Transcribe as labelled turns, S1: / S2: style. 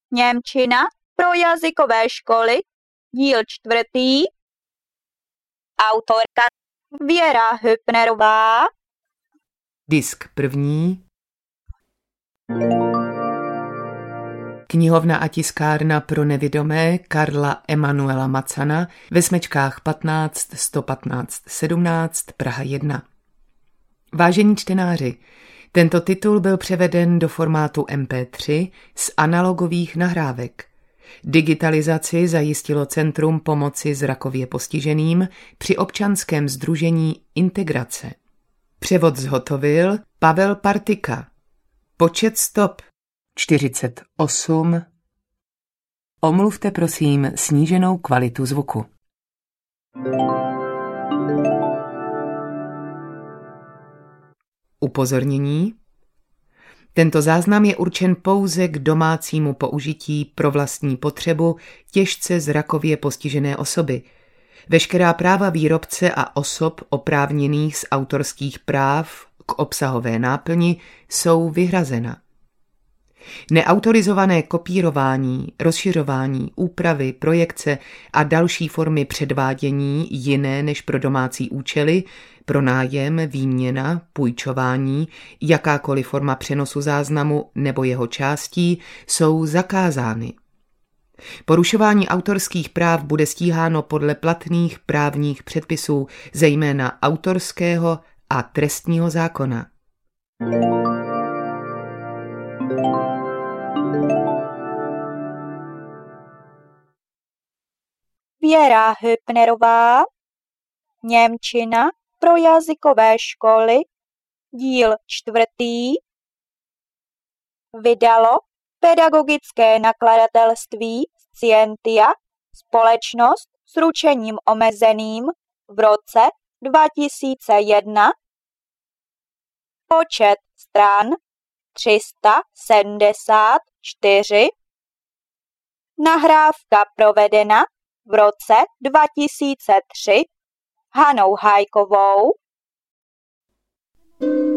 S1: Němčina pro jazykové školy, díl 4. Autorka Věra Höpnerová.
S2: Disk 1. Knihovna a tiskárna pro nevidomé Karla Emanuela Macana ve Smečkách 15 115 17 Praha 1. Vážení čtenáři, tento titul byl převeden do formátu MP3 z analogových nahrávek. Digitalizaci zajistilo Centrum pomoci zrakově postiženým při občanském sdružení Integrace. Převod zhotovil Pavel Partika. Počet stop 48. Omluvte prosím sníženou kvalitu zvuku. Upozornění. Tento záznam je určen pouze k domácímu použití pro vlastní potřebu těžce zrakově postižené osoby. Veškerá práva výrobce a osob oprávněných z autorských práv k obsahové náplni jsou vyhrazena. Neautorizované kopírování, rozšiřování, úpravy, projekce a další formy předvádění jiné než pro domácí účely, pronájem, výměna, půjčování, jakákoliv forma přenosu záznamu nebo jeho částí jsou zakázány. Porušování autorských práv bude stíháno podle platných právních předpisů, zejména autorského a trestního zákona.
S1: Věra Höpnerová. Němčina pro jazykové školy, díl 4. Vydalo pedagogické nakladatelství Scientia, společnost s ručením omezeným v roce 2001. Počet stran 374. Nahrávka provedena v roce 2003 Hanou Hajkovou.